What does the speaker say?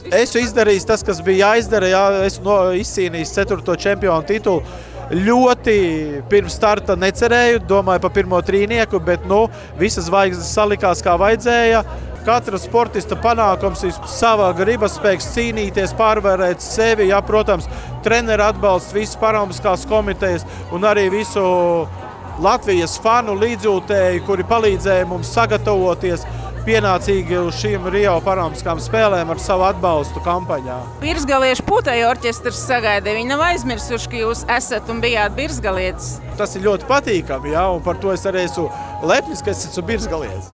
Esmu izdarījis tas, kas bija jāizdara. Jā, esmu izcīnījis 4. čempionu titulu. Ļoti pirms starta necerēju, domāju par pirmo trīnieku, bet visas zvaigznes salikās kā vajadzēja. Katra sportista panākums ir sava gribas spēks cīnīties, pārvarēt sevi. Jā, protams, treneru atbalsts, visas paralimpiskās komitejas un arī visu Latvijas fanu līdzjūtēju, kuri palīdzēja mums sagatavoties pienācīgi uz šīm Rio paralimpiskām spēlēm ar savu atbalstu kampaņā. Birzgaliešu pūtēju orķestrs sagaida. Viņi nav aizmirsuši, ka jūs esat un bijāt birzgalietis. Tas ir ļoti patīkami, jā, un par to es arī esmu lepnis, ka es esmu birzgalietis.